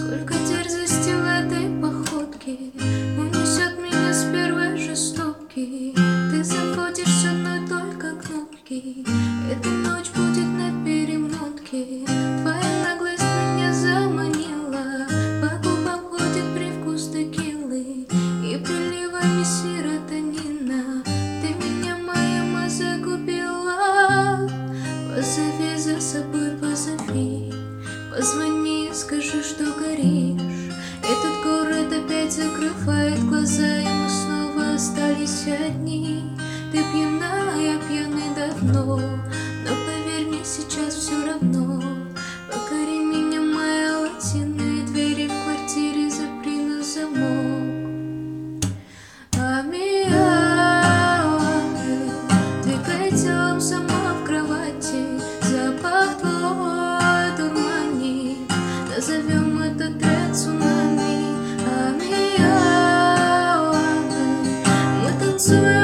Сколько дерзости в этой походке унесет меня с первой же стопки. Ты заходишь с одной только кнопки. Эта ночь будет на перемотке. Твоя наглость меня заманила. По губам ходит привкус текилы и приливами серотонина. Ты меня, моя загубила. Позови за собой, позови. Позвони, скажи, что горишь. Этот город опять закрывает глаза, и мы снова остались одни. Ты пьяна, я пьяный давно, но поверь мне, сейчас все равно. Покори меня, моя латина, и двери в квартире запри на замок. Двигай телом сама в кровати, запах твой дурманит. Назовем этот трек цунами. Мы танцуем.